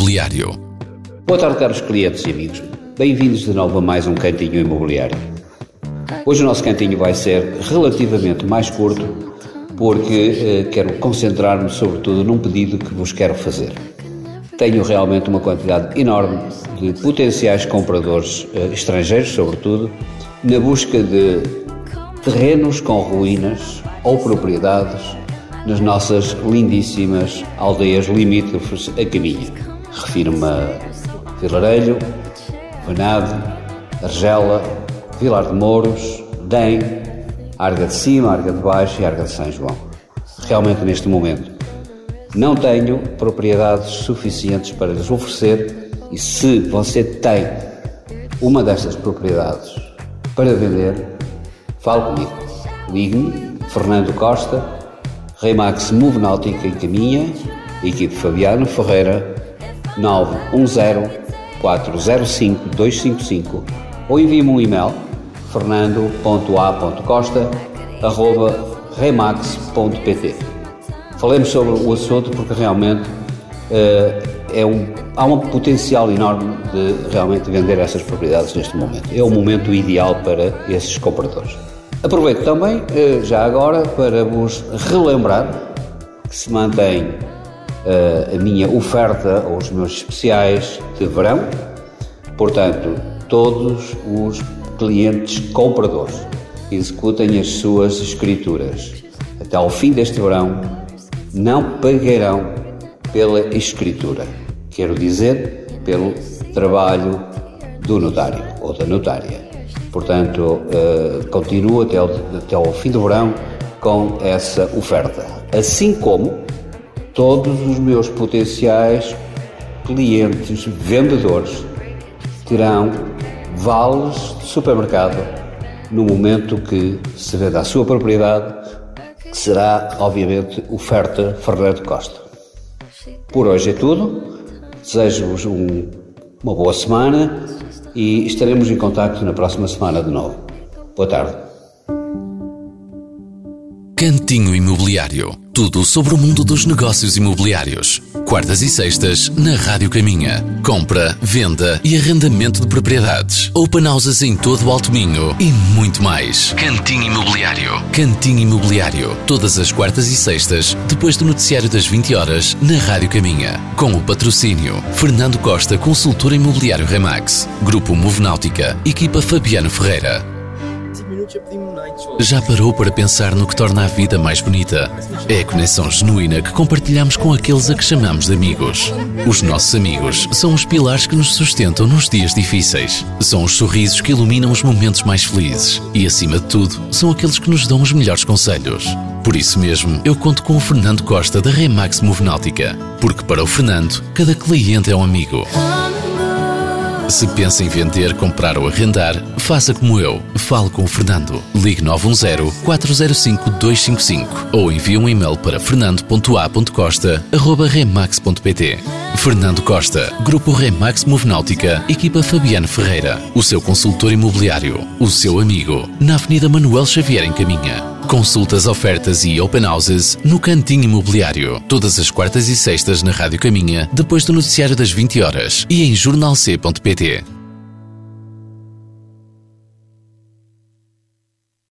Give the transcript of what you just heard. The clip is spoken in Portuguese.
Imobiliário. Boa tarde, caros clientes e amigos. Bem-vindos de novo a mais um Cantinho Imobiliário. Hoje o nosso cantinho vai ser relativamente mais curto, porque quero concentrar-me sobretudo num pedido que vos quero fazer. Tenho realmente uma quantidade enorme de potenciais compradores estrangeiros, sobretudo, na busca de terrenos com ruínas ou propriedades nas nossas lindíssimas aldeias limítrofes a caminho. Refiro-me a Vilarelho, Venade, Argela, Vilar de Mouros, Dem, Arga de Cima, Arga de Baixo e Arga de São João. Realmente, neste momento, não tenho propriedades suficientes para lhes oferecer, e se você tem uma destas propriedades para vender, fale comigo. Ligue-me, Fernando Costa, Remax Move Náutica em Caminha, equipe Fabiano Ferreira, 910-405-255, ou envie-me um e-mail, fernando.a.costa@remax.pt. Falemos sobre o assunto porque realmente há um potencial enorme de realmente vender essas propriedades neste momento. É o momento ideal para esses compradores. Aproveito também, já agora, para vos relembrar que se mantém a minha oferta ou os meus especiais de verão. Portanto, todos os clientes compradores que executem as suas escrituras até ao fim deste verão não pagarão pela escritura. Quero dizer, pelo trabalho do notário ou da notária. Portanto, continuo até ao fim do verão com essa oferta. Assim como todos os meus potenciais clientes vendedores terão vales de supermercado no momento que se venda a sua propriedade, que será, obviamente, oferta Fernando Costa. Por hoje é tudo. Desejo-vos uma boa semana e estaremos em contacto na próxima semana de novo. Boa tarde. Cantinho Imobiliário. Tudo sobre o mundo dos negócios imobiliários. Quartas e sextas na Rádio Caminha. Compra, venda e arrendamento de propriedades. Open houses em todo o Alto Minho e muito mais. Cantinho Imobiliário. Cantinho Imobiliário. Todas as quartas e sextas, depois do noticiário das 20 horas, na Rádio Caminha. Com o patrocínio Fernando Costa, consultor imobiliário Remax. Grupo Move Náutica. Equipa Fabiano Ferreira. Já parou para pensar no que torna a vida mais bonita? É a conexão genuína que compartilhamos com aqueles a que chamamos de amigos. Os nossos amigos são os pilares que nos sustentam nos dias difíceis. São os sorrisos que iluminam os momentos mais felizes. E, acima de tudo, são aqueles que nos dão os melhores conselhos. Por isso mesmo, eu conto com o Fernando Costa da Remax Move Náutica. Porque para o Fernando, cada cliente é um amigo. Se pensa em vender, comprar ou arrendar, faça como eu. Fale com o Fernando. Ligue 910-405-255 ou envie um e-mail para fernando.a.costa@remax.pt. Fernando Costa, Grupo Remax Move Náutica, equipa Fabiano Ferreira. O seu consultor imobiliário. O seu amigo. Na Avenida Manuel Xavier em Caminha. Consultas, ofertas e open houses no Cantinho Imobiliário. Todas as quartas e sextas na Rádio Caminha, depois do noticiário das 20 horas e em jornalc.pt.